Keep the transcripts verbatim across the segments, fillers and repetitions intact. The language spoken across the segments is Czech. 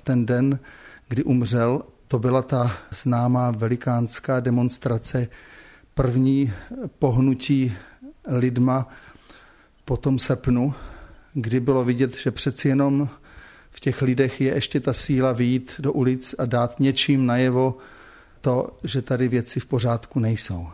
ten den, kdy umřel, to byla ta známá velikánská demonstrace, první pohnutí lidma po tom srpnu, kdy bylo vidět, že přeci jenom v těch lidech je ještě ta síla vyjít do ulic a dát něčím najevo to, že tady věci v pořádku nejsou.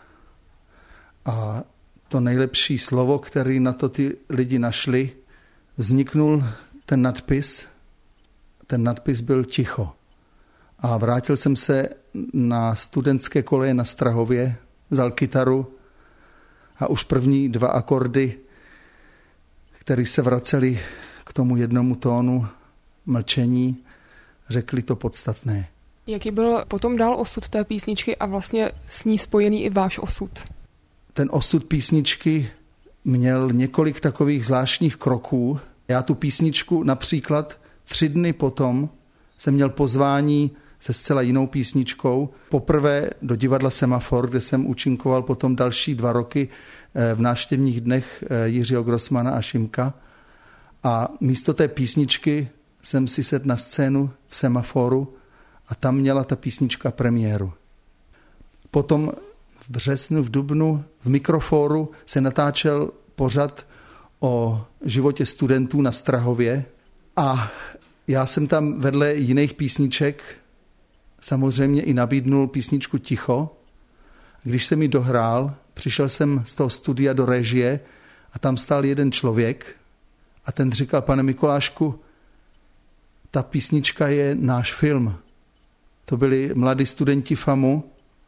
A to nejlepší slovo, který na to ty lidi našli, vzniknul ten nadpis. Ten nadpis byl ticho. A vrátil jsem se na studentské koleje na Strahově, vzal kytaru a už první dva akordy, které se vracely k tomu jednomu tónu mlčení, řekli to podstatné. Jaký byl potom dál osud té písničky a vlastně s ní spojený i váš osud? Ten osud písničky měl několik takových zvláštních kroků. Já tu písničku například tři dny potom jsem měl pozvání se zcela jinou písničkou. Poprvé do divadla Semafor, kde jsem účinkoval potom další dva roky v návštěvních dnech Jiřího Grossmana a Šimka. A místo té písničky jsem si sedl na scénu v Semaforu a tam měla ta písnička premiéru. Potom v březnu, v dubnu v Mikroforu se natáčel pořad o životě studentů na Strahově a já jsem tam vedle jiných písniček samozřejmě i nabídnul písničku Ticho. Když jsem ji dohrál, přišel jsem z toho studia do režie a tam stál jeden člověk a ten říkal: pane Mikolášku, ta písnička je náš film. To byli mladí studenti FAMu,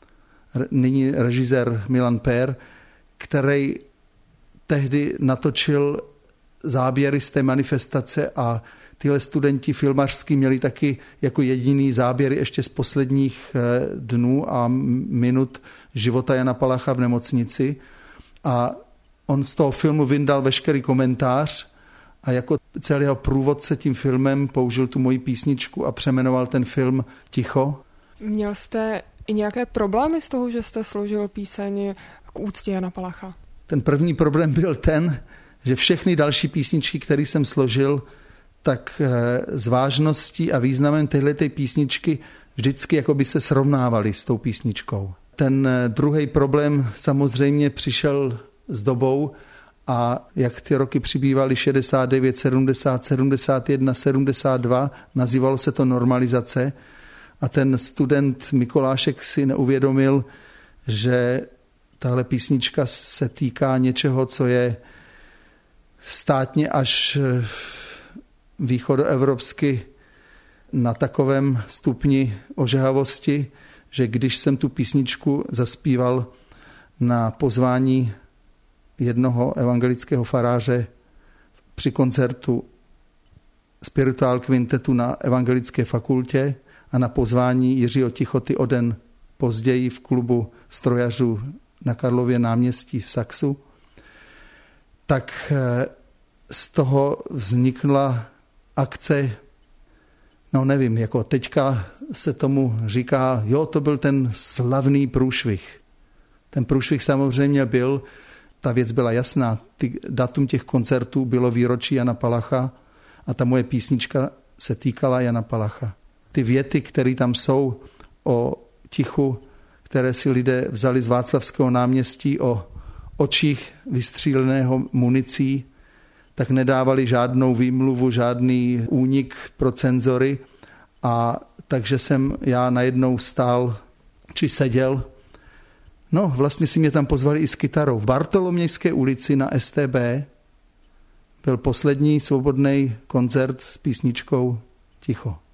nyní režisér Milan Pér, který tehdy natočil záběry z té manifestace a tyhle studenti filmařský měli taky jako jediný záběry ještě z posledních dnů a minut života Jana Palacha v nemocnici. A on z toho filmu vyndal veškerý komentář a jako celého průvodce tím filmem použil tu moji písničku a přeměnoval ten film Ticho. Měl jste i nějaké problémy z toho, že jste složil píseň k úctě Jana Palacha? Ten první problém byl ten, že všechny další písničky, které jsem složil, tak s vážností a významem téhleté písničky vždycky jako by se srovnávaly s tou písničkou. Ten druhý problém samozřejmě přišel s dobou a jak ty roky přibývaly šedesát devět, sedmdesát, sedmdesát jedna, sedmdesát dva, nazývalo se to normalizace a ten student Mikolášek si neuvědomil, že tahle písnička se týká něčeho, co je státně až východoevropsky na takovém stupni ožehavosti, že když jsem tu písničku zaspíval na pozvání jednoho evangelického faráře při koncertu Spirituál Quintetu na evangelické fakultě a na pozvání Jiřího Tichoty o den později v klubu strojařů na Karlově náměstí v Saxu, tak z toho vznikla akce, no nevím, jako teďka se tomu říká, jo, to byl ten slavný průšvih. Ten průšvih samozřejmě byl, ta věc byla jasná, ty, datum těch koncertů bylo výročí Jana Palacha a ta moje písnička se týkala Jana Palacha. Ty věty, které tam jsou o tichu, které si lidé vzali z Václavského náměstí, o očích vystříleného municí, tak nedávali žádnou výmluvu, žádný únik pro cenzory a takže jsem já najednou stál, či seděl. No, vlastně si mě tam pozvali i s kytarou. V Bartolomějské ulici na S T B byl poslední svobodný koncert s písničkou Ticho.